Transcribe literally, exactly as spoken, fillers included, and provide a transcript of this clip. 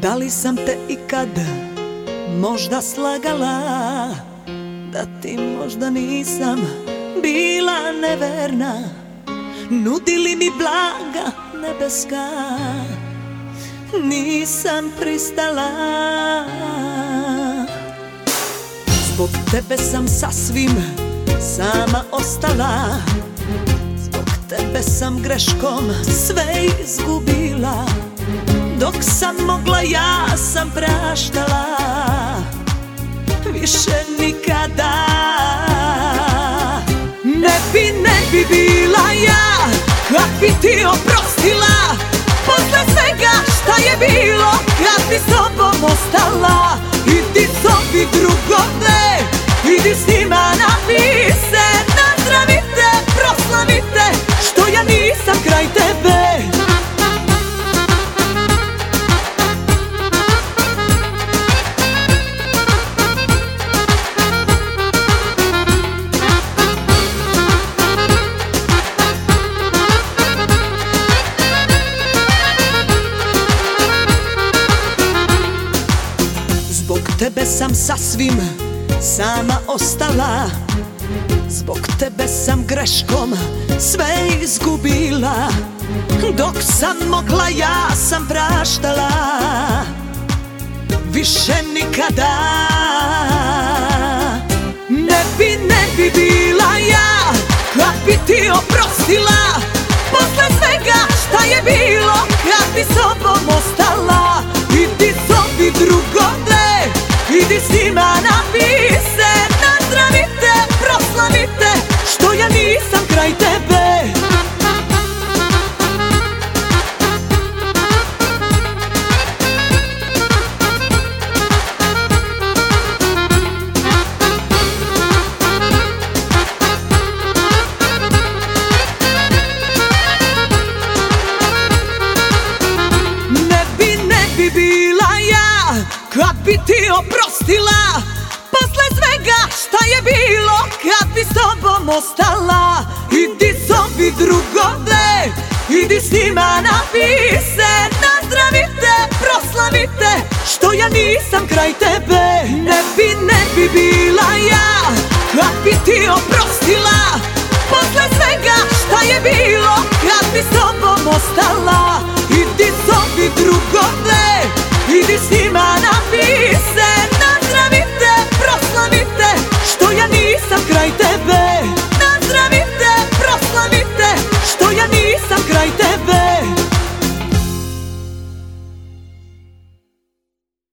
Da li sam te ikad možda slagala, da ti možda nisam bila neverna? Nudili mi blaga nebeska, nisam pristala. Zbog tebe sam sasvim sama ostala, zbog tebe sam greškom sve izgubila. Dok sam mogla ja sam praštala, više nikada. Ne bi, ne bi bila ja kad bi ti oprostila, posle svega šta je bilo kad bi s tobom ostala. Idi sobi drugove, idi s njima napij se, nazdravite, proslavite što ja nisam kraj tebe. Zbog tebe sam sasvim sama ostala, zbog tebe sam greškom sve izgubila. Dok sam mogla ja sam praštala, više nikada. Ne bi, ne bi bila ja kad bi ti oprostila, posle svega šta je bilo kad bi s tobom ostala. Idi sobi drugove, idi s njima napij se, nazdravite, proslavite što ja nisam kraj tebe. Ne bi, ne bi bila ja kad bi ti oprostila, posle svega šta je bilo kad bi s tobom ostala. Idi sobi drugove, idi s njima napij se, nazdravite, proslavite što ja nisam kraj tebe. Ne bi, ne bi bila ja kad bi ti oprostila, posle svega šta je bilo kad bi s tobom ostala.